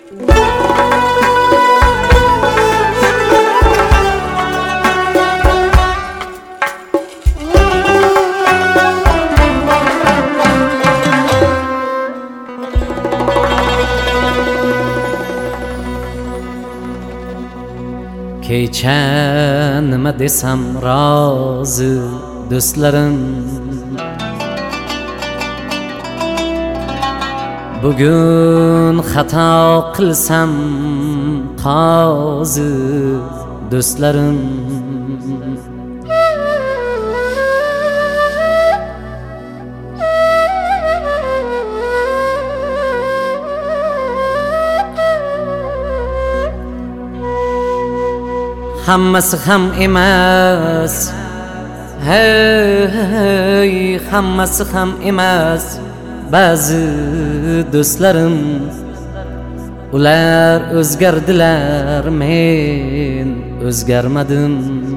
Kecha nima desam rozi do'stlarim, bugun xato qilsam qozi do'stlarim. Hammasi ham emas, hey, hammasi ham emas. Ba'zi do'stlarim ular o'zgardilar, men o'zgarmadim.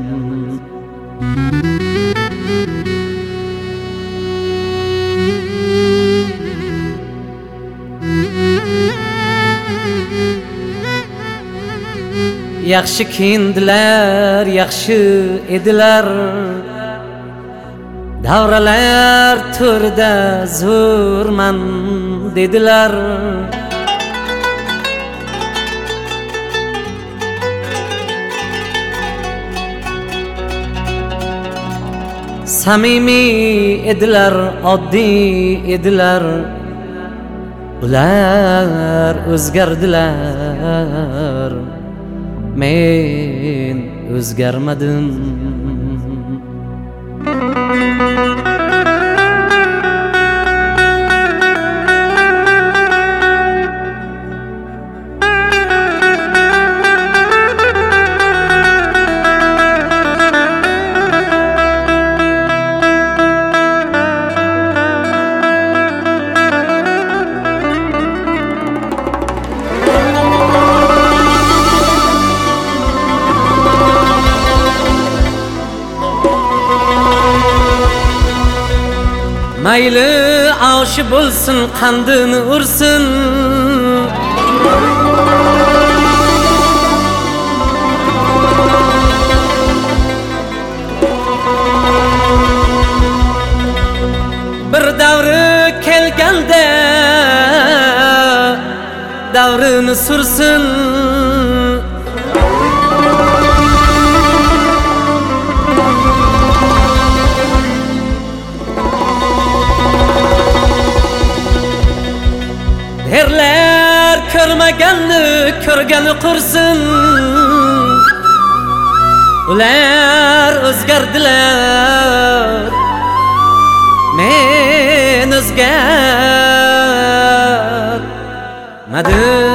Yaxshi kiyindilar, yaxshi edilar, davralar to'rida zo'rman dedilar. Samimiy edilar, oddiy edilar, ular o'zgardilar, men o'zgarmadim. Mayli oshi bo'lsin, qandini ursin, bir davri kelganda davrini sursin. Erlar ko'rmaganni ko'rgani qursin, ular o'zgardilar, men o'zgarmadim.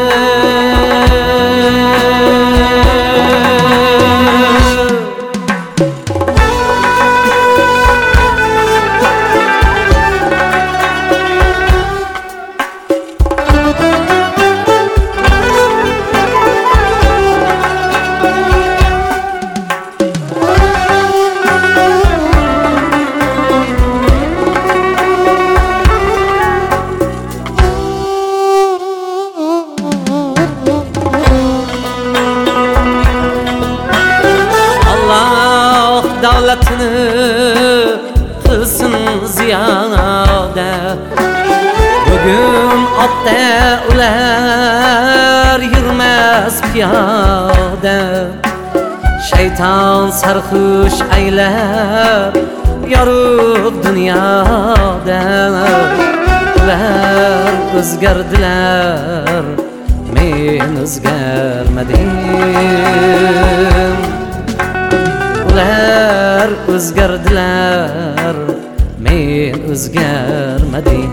Davlatini qilsin ziyoda, bugun otda ular yurmas piyoda. Shayton sarxush aylab yorug' dunyoda, ular o'zgardilar, men o'zgarmadim. Ular o'zgardilar, men o'zgarmadim.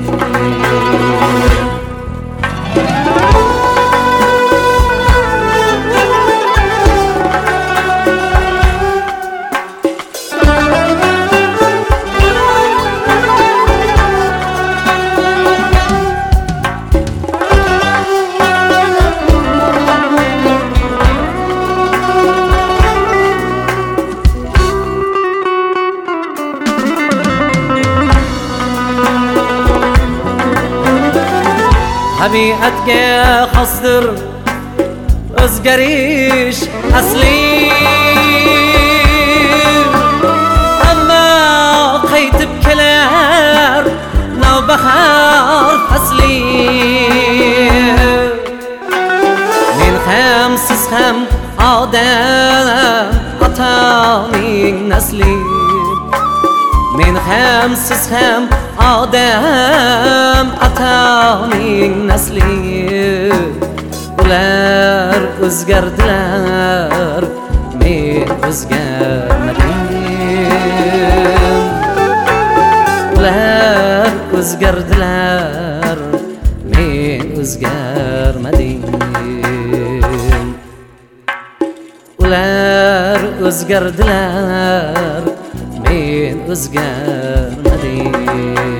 tabiatga xosdir o'zgarish asli, ammo qaytib kelar navbahor fasli. Men ham siz ham odam otaning nasli, men ham siz ham odam otaning nasli. Ular o'zgardilar, men o'zgarmadim. Ular o'zgardilar, men o'zgarmadim. Ular o'zgardilar, men o'zgarmadim.